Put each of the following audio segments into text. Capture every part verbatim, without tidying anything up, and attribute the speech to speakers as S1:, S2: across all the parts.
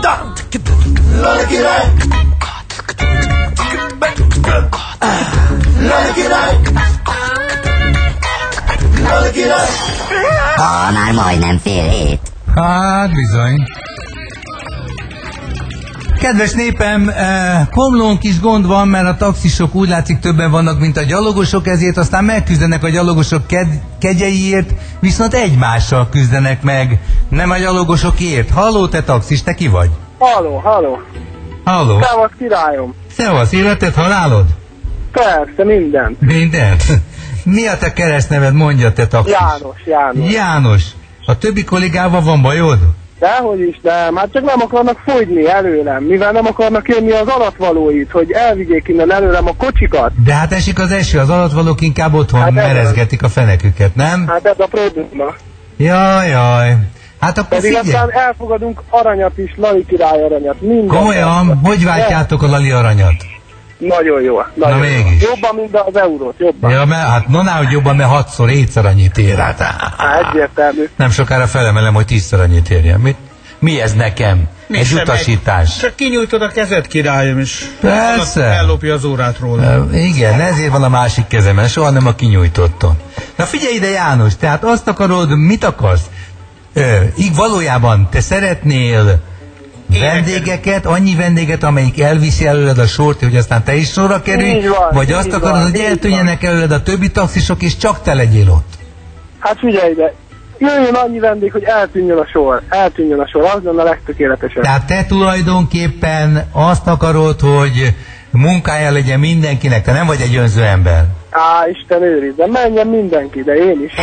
S1: Lali király. Lali király. Lali király.
S2: Ah, már majdnem fél hét.
S3: Hát bizony. Kedves népem, eh, Komlón kis gond van, mert a taxisok úgy látszik többen vannak, mint a gyalogosok, ezért aztán megküzdenek a gyalogosok ked- kegyeiért, viszont egymással küzdenek meg, nem a gyalogosokért. Halló, te taxis, te ki vagy?
S4: Halló, halló.
S3: Halló.
S4: Szevasz, királyom.
S3: Szevasz, életed, halálod?
S4: Persze, minden.
S3: Minden. Mi a te keresztneved, mondja, te taxis?
S4: János, János.
S3: János. A többi kollégával van bajod?
S4: Dehogy is, de már csak nem akarnak fogyni előlem, mivel nem akarnak jönni az alatvalóit, hogy elvigyék innen előlem a kocsikat.
S3: De hát esik az eső, az alatvalók inkább otthon hát merezgetik a feneküket, nem?
S4: Hát ez a probléma.
S3: Jaj, jaj. Hát akkor
S4: Pedig
S3: figyelj.
S4: aztán elfogadunk aranyat is, Lali király aranyat. Minden.
S3: Komolyan, hogy váltjátok a Lali aranyat?
S4: Nagyon jó. Nagyon
S3: Na
S4: jó.
S3: mégis.
S4: Jobban, mint az eurót, jobban.
S3: Ja, mert, hát nonál, hogy jobban, mert hatszor, hétszer annyit ér. Hát,
S4: Hát egyértelmű.
S3: nem sokára felemelem, hogy tízszer annyit érjen. Mi, mi ez nekem?
S5: Mi
S3: Egy
S5: sem
S3: utasítás.
S5: Egy, csak kinyújtod a kezed, királyom, és
S3: Persze.
S5: ellopja az órát róla.
S3: Uh, igen, ezért van a másik kezemen, soha nem a kinyújtotton. Na figyelj ide, János, tehát azt akarod, mit akarsz? Uh, így valójában te szeretnél vendégeket, annyi vendéget, amelyik elviszi előled a sort, hogy aztán te is sorra kerülj,
S4: Így van,
S3: vagy
S4: így
S3: azt akarod,
S4: van,
S3: hogy
S4: így
S3: eltűnjenek előled a többi taxisok, és csak te legyél ott.
S4: Hát figyelj ide. Jöjjön annyi vendég, hogy eltűnjön a sor. Eltűnjön a sor, az lenne a legtökéletesebb.
S3: Tehát te tulajdonképpen azt akarod, hogy munkája legyen mindenkinek, te nem vagy egy önző ember.
S4: Á, Isten őrizze, menjen mindenki, de én is.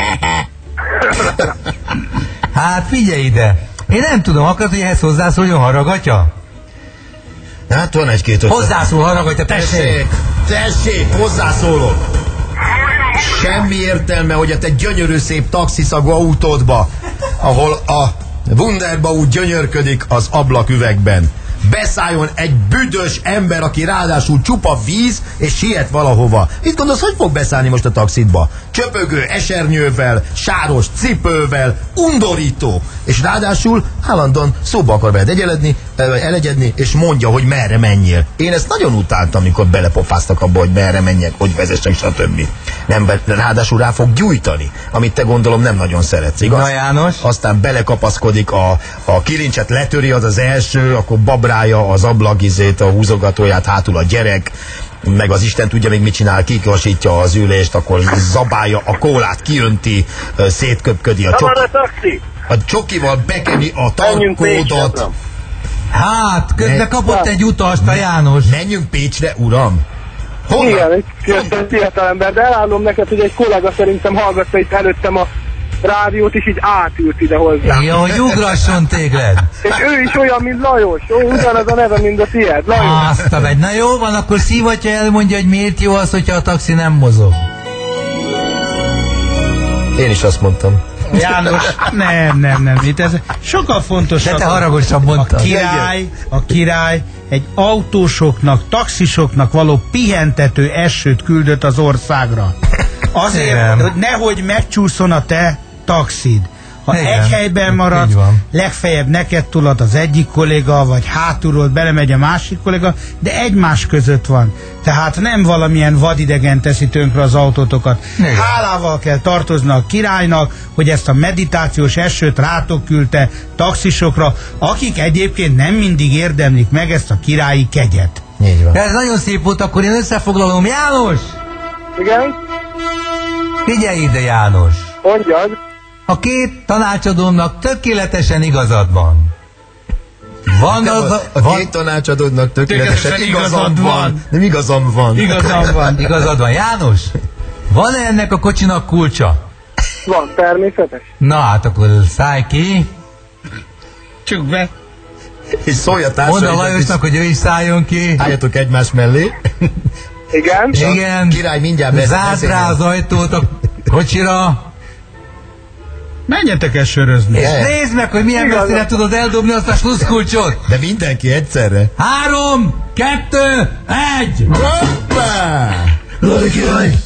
S3: Hát figyelj ide, én nem tudom, akarod, hogy ehhez hozzászóljon Haragatya?
S1: Hát van egy-két ötlet.
S3: Hozzászól Haragatya, tessék!
S1: Tessék, hozzászólok! Semmi értelme, hogy a te gyönyörű szép taxiszagú autódba, ahol a Wunderbau gyönyörködik az ablaküvegben, beszálljon egy büdös ember, aki ráadásul csupa víz, és siet valahova. Mit gondolsz, hogy fog beszállni most a taxitba? Csöpögő esernyővel, sáros cipővel, undorító. És ráadásul állandóan szóba akar veled egyeledni, elegyedni, és mondja, hogy merre menjél. Én ezt nagyon utáltam, amikor belepofáztak abba, hogy merre menjek, hogy vezessek, stb. Nem, ráadásul rá fog gyújtani, amit te gondolom nem nagyon szeretsz, igaz?
S3: Na János?
S1: Aztán belekapaszkodik, a, a kilincset letöri, az az első, akkor babrálja az ablakizét, a húzogatóját, hátul a gyerek, meg az Isten tudja még mit csinál, kiklasítja az ülést, akkor zabálja a kólát, kiönti, szétköpködi a, csok a csokival bekeni a tarkódot.
S3: Hát, közben kapott egy utast a János.
S1: Menjünk Pécsre, uram!
S4: Honnan? Igen, egy fiatal ember, de elállom neked, hogy egy kollega szerintem hallgatta itt előttem a rádiót, és így átült ide hozzá.
S3: Jó, hogy ugrasson téged.
S4: És ő is olyan, mint Lajos. Ó, ugyanaz a neve, mint a tiéd. Lajos.
S3: Azt a megy. Na jó van, akkor szívatja elmondja, hogy miért jó az, hogyha a taxi nem mozog.
S1: Én is azt mondtam.
S5: János, nem, nem, nem. Itt ez sokkal fontosabb.
S3: De te haragosan mondtad.
S5: A király, a király egy autósoknak, taxisoknak való pihentető esőt küldött az országra. Azért,
S3: nem.
S5: hogy nehogy megcsúszon a te taxid. Ha
S3: Igen,
S5: egy helyben maradsz, legfeljebb neked tulad az egyik kolléga, vagy hátulról belemegy a másik kolléga, de egymás között van. Tehát nem valamilyen vadidegen teszi tönkre az autótokat.
S3: Igen.
S5: Hálával kell tartozni a királynak, hogy ezt a meditációs esőt rátok küldte taxisokra, akik egyébként nem mindig érdemlik meg ezt a királyi kegyet.
S1: Így van.
S3: De ez nagyon szép volt, akkor én összefoglalom. János!
S4: Igen?
S3: Figyelj ide, János!
S4: Mondjad.
S3: A két tanácsadómnak tökéletesen igazad van. Van
S1: a,
S3: a,
S1: a
S3: van,
S1: két tanácsadódnak tökéletesen
S5: Tökéletesen
S1: igazad
S5: igazad
S1: van.
S5: van.
S1: Nem igazam van.
S5: Igazam van.
S3: igazad van. János, van-e ennek a kocsinak kulcsa?
S4: Van, természetes.
S3: Na hát akkor szállj ki.
S5: Csuk be.
S1: És szólj a
S3: Mondd a
S1: társaidnak,
S3: Lajosnak, hogy ő is szálljon ki.
S1: álljatok egymás mellé.
S4: Igen?
S3: Igen.
S1: Király mindjárt lesz.
S3: Zárd rá az ajtót a kocsira.
S5: Menjetek el sörözni.
S1: Yeah.
S3: És nézd meg, hogy milyen messzire tudod eldobni azt a sluszkulcsot.
S1: De mindenki egyszerre.
S3: Három, kettő, egy.
S1: Hoppá!
S3: Lali király!